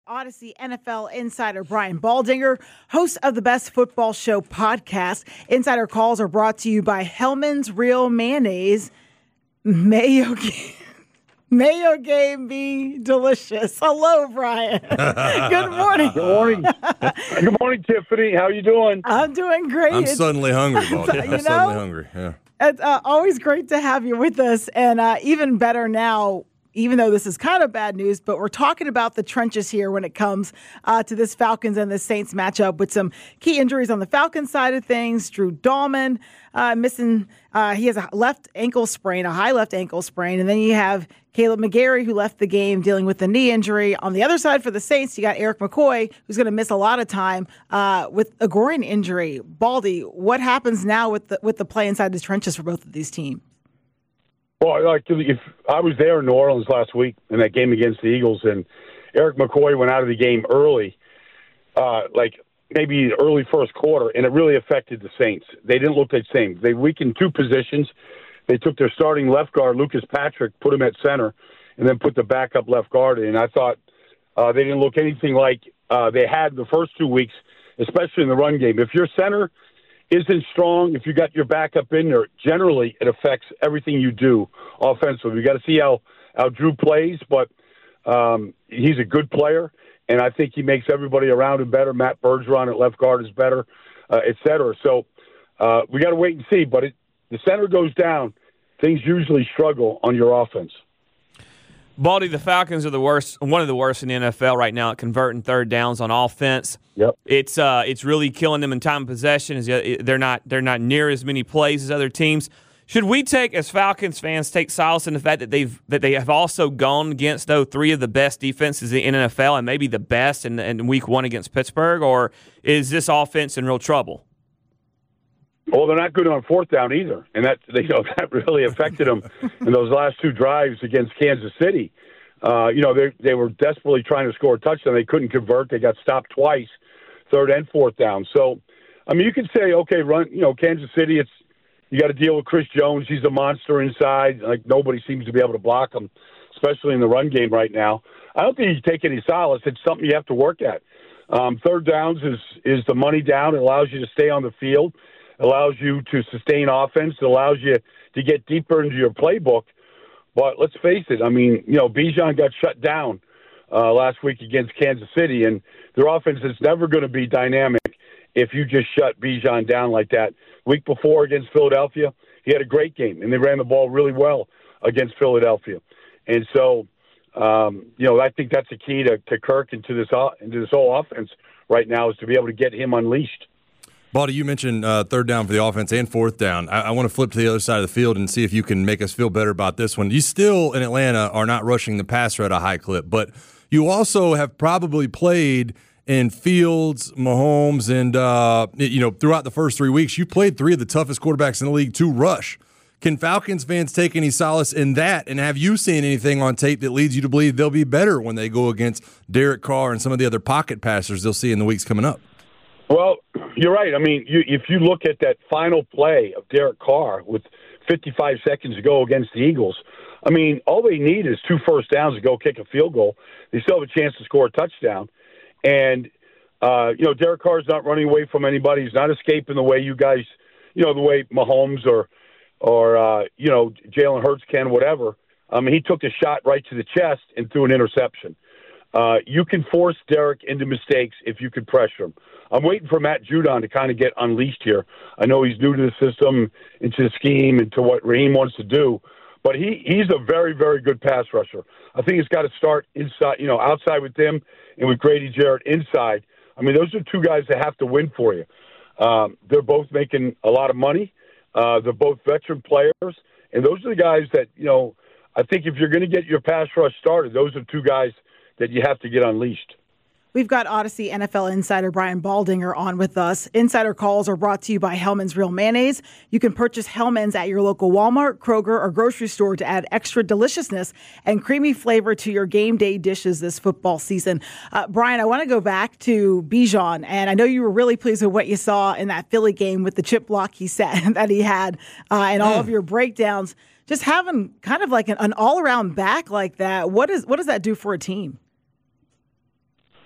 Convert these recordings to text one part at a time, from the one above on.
Odyssey NFL insider Brian Baldinger, host of the Best Football Show podcast. Insider calls are brought to you by Hellmann's Real Mayonnaise. Mayo game be delicious. Hello, Brian. Good morning. Good morning. Good morning, Tiffany. How you doing? I'm doing great. I'm suddenly hungry, Baldy. I'm suddenly hungry. Yeah. It's always great to have you with us, and even better now, even though this is kind of bad news, but we're talking about the trenches here when it comes to this Falcons and the Saints matchup with some key injuries on the Falcons side of things. Drew Dahlman missing. He has a left ankle sprain, a high left ankle sprain. And then you have Caleb McGarry, who left the game dealing with the knee injury. On the other side for the Saints, you got Eric McCoy, who's going to miss a lot of time with a groin injury. Baldy, what happens now with the play inside the trenches for both of these teams? Well, like if I was there in New Orleans last week in that game against the Eagles, and Eric McCoy went out of the game early, like maybe early first quarter, and it really affected the Saints. They didn't look the same. They weakened two positions. They took their starting left guard, Lucas Patrick, put him at center, and then put the backup left guard in. I thought they didn't look anything like they had the first 2 weeks, especially in the run game. If your center isn't strong, if you got your backup in there, generally it affects everything you do offensively. You got to see how Drew plays, but he's a good player, and I think he makes everybody around him better. Matt Bergeron at left guard is better, et cetera. So we got to wait and see. But the center goes down, things usually struggle on your offense. Baldy, the Falcons are the worst, one of the worst in the NFL right now at converting third downs on offense. Yep. It's really killing them in time of possession. They're not near as many plays as other teams. Should we as Falcons fans, take solace in the fact that they have also gone against three of the best defenses in NFL and maybe the best in Week 1 against Pittsburgh, or is this offense in real trouble? Well, they're not good on fourth down either, and that really affected them in those last two drives against Kansas City. They were desperately trying to score a touchdown. They couldn't convert. They got stopped twice, third and fourth down. So, I mean, you could say, okay, Kansas City, you got to deal with Chris Jones. He's a monster inside. Like, nobody seems to be able to block him, especially in the run game right now. I don't think you take any solace. It's something you have to work at. Third downs is the money down. It allows you to stay on the field. Allows you to sustain offense. It allows you to get deeper into your playbook. But let's face it, I mean, Bijan got shut down last week against Kansas City, and their offense is never going to be dynamic if you just shut Bijan down like that. Week before against Philadelphia, he had a great game, and they ran the ball really well against Philadelphia. And so, I think that's the key to Kirk and to this whole offense right now is to be able to get him unleashed. Baldy, you mentioned third down for the offense and fourth down. I want to flip to the other side of the field and see if you can make us feel better about this one. You still, in Atlanta, are not rushing the passer at a high clip, but you also have probably played in Fields, Mahomes, and throughout the first 3 weeks, you played three of the toughest quarterbacks in the league to rush. Can Falcons fans take any solace in that, and have you seen anything on tape that leads you to believe they'll be better when they go against Derek Carr and some of the other pocket passers they'll see in the weeks coming up? Well, you're right. I mean, if you look at that final play of Derek Carr with 55 seconds to go against the Eagles, I mean, all they need is 2 first downs to go kick a field goal. They still have a chance to score a touchdown. And, Derek Carr's not running away from anybody. He's not escaping the way you guys, the way Mahomes or Jalen Hurts can, whatever. He took the shot right to the chest and threw an interception. You can force Derek into mistakes if you can pressure him. I'm waiting for Matt Judon to kind of get unleashed here. I know he's new to the system, into the scheme, and to what Raheem wants to do, but he's a very, very good pass rusher. I think it's got to start inside, outside with him and with Grady Jarrett inside. I mean, those are two guys that have to win for you. They're both making a lot of money. They're both veteran players, and those are the guys that, I think if you're going to get your pass rush started, those are two guys that you have to get unleashed. We've got Odyssey NFL insider Brian Baldinger on with us. Insider calls are brought to you by Hellmann's Real Mayonnaise. You can purchase Hellmann's at your local Walmart, Kroger, or grocery store to add extra deliciousness and creamy flavor to your game day dishes this football season. Brian, I want to go back to Bijan, and I know you were really pleased with what you saw in that Philly game with the chip block that he had and all of your breakdowns. Just having kind of like an all-around back like that, what does that do for a team?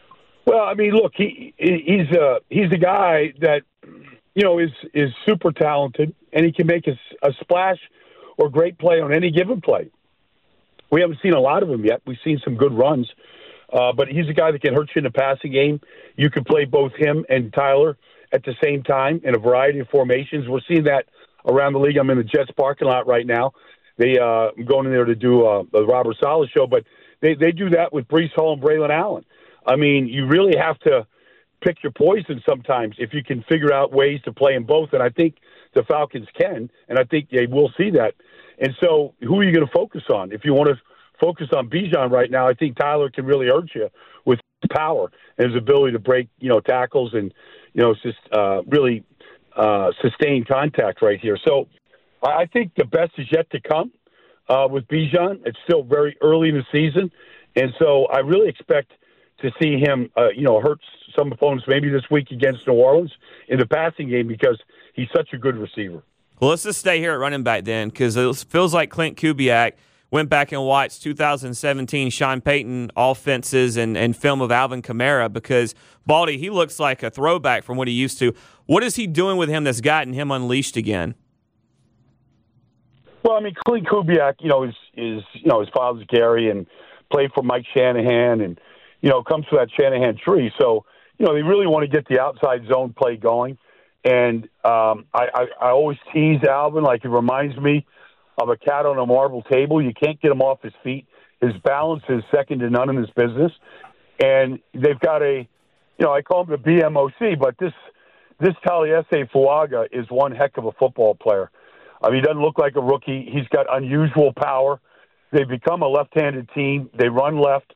Well, I mean, look, he's a guy that is super talented, and he can make a splash or great play on any given play. We haven't seen a lot of him yet. We've seen some good runs, but he's a guy that can hurt you in the passing game. You can play both him and Tyler at the same time in a variety of formations. We're seeing that around the league. I'm in the Jets parking lot right now. I'm going in there to do the Robert Saleh show, but they do that with Breece Hall and Braylon Allen. I mean, you really have to pick your poison sometimes if you can figure out ways to play them both, and I think the Falcons can, and I think they will see that. And so who are you going to focus on? If you want to focus on Bijan right now, I think Tyler can really hurt you with his power and his ability to break, tackles and, really sustain contact right here. So I think the best is yet to come with Bijan. It's still very early in the season. And so I really expect to see him, hurt some opponents maybe this week against New Orleans in the passing game because he's such a good receiver. Well, let's just stay here at running back then, because it feels like Clint Kubiak went back and watched 2017 Sean Payton offenses and film of Alvin Kamara, because, Baldy, he looks like a throwback from what he used to. What is he doing with him that's gotten him unleashed again? Well, I mean, Clint Kubiak, his father's Gary and played for Mike Shanahan and, comes to that Shanahan tree. So, they really want to get the outside zone play going. And I always tease Alvin, like it reminds me of a cat on a marble table. You can't get him off his feet. His balance is second to none in this business. And they've got I call him the BMOC, but this Taliesin Fuaga is one heck of a football player. I mean, he doesn't look like a rookie. He's got unusual power. They've become a left-handed team. They run left.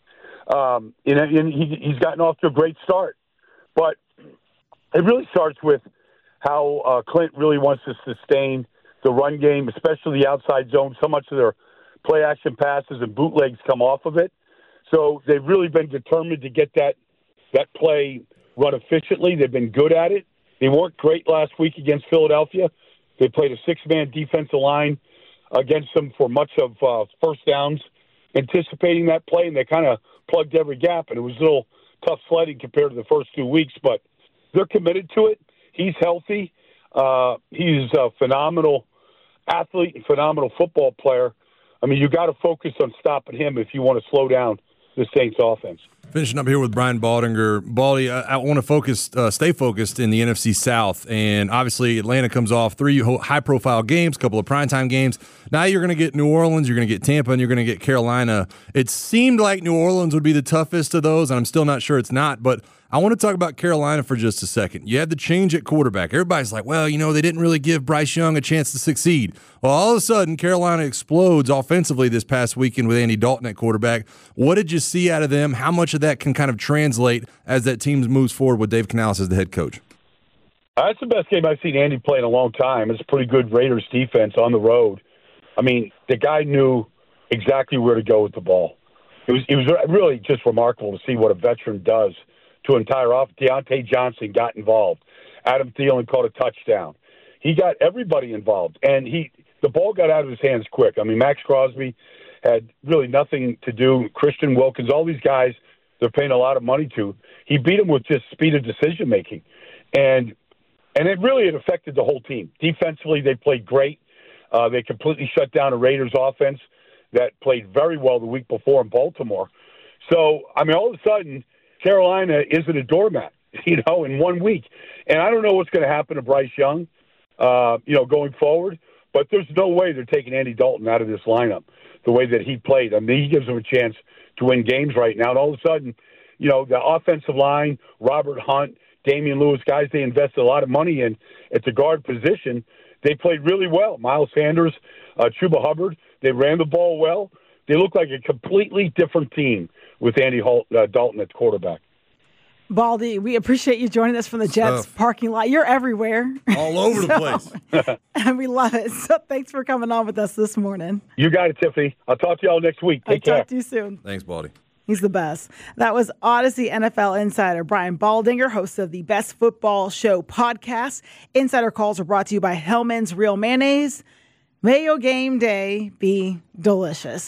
He's gotten off to a great start. But it really starts with how Clint really wants to sustain the run game, especially the outside zone. So much of their play-action passes and bootlegs come off of it. So they've really been determined to get that play run efficiently. They've been good at it. They weren't great last week against Philadelphia. They played a six-man defensive line against them for much of first downs, anticipating that play, and they kind of plugged every gap, and it was a little tough sledding compared to the first 2 weeks, but they're committed to it. He's healthy. He's a phenomenal athlete and phenomenal football player. I mean, you got to focus on stopping him if you want to slow down the Saints offense. Finishing up here with Brian Baldinger. Baldy, I want to stay focused in the NFC South, and obviously Atlanta comes off 3 high-profile games, a couple of primetime games. Now you're going to get New Orleans, you're going to get Tampa, and you're going to get Carolina. It seemed like New Orleans would be the toughest of those, and I'm still not sure it's not, but I want to talk about Carolina for just a second. You had the change at quarterback. Everybody's like, well, they didn't really give Bryce Young a chance to succeed. Well, all of a sudden, Carolina explodes offensively this past weekend with Andy Dalton at quarterback. What did you see out of them? How much of that can kind of translate as that team moves forward with Dave Canales as the head coach? That's the best game I've seen Andy play in a long time. It's a pretty good Raiders defense on the road. I mean, the guy knew exactly where to go with the ball. It was really just remarkable to see what a veteran does to an entire offense. Deontay Johnson got involved. Adam Thielen caught a touchdown. He got everybody involved, and the ball got out of his hands quick. I mean, Max Crosby had really nothing to do. Christian Wilkins, all these guys they're paying a lot of money to. He beat them with just speed of decision making, and it affected the whole team. Defensively, they played great. They completely shut down a Raiders offense that played very well the week before in Baltimore. So, I mean, all of a sudden, Carolina isn't a doormat, in 1 week. And I don't know what's going to happen to Bryce Young, going forward. But there's no way they're taking Andy Dalton out of this lineup the way that he played. I mean, he gives them a chance to win games right now. And all of a sudden, the offensive line, Robert Hunt, Damian Lewis, guys they invested a lot of money in at the guard position, they played really well. Miles Sanders, Chuba Hubbard, they ran the ball well. They look like a completely different team with Andy Dalton at quarterback. Baldy, we appreciate you joining us from the Jets parking lot. You're everywhere. All over the place. And we love it. So thanks for coming on with us this morning. You got it, Tiffany. I'll talk to y'all next week. Take care. Talk to you soon. Thanks, Baldy. He's the best. That was Odyssey NFL insider Brian Baldinger, host of the Best Football Show podcast. Insider calls are brought to you by Hellman's Real Mayonnaise. May your game day be delicious.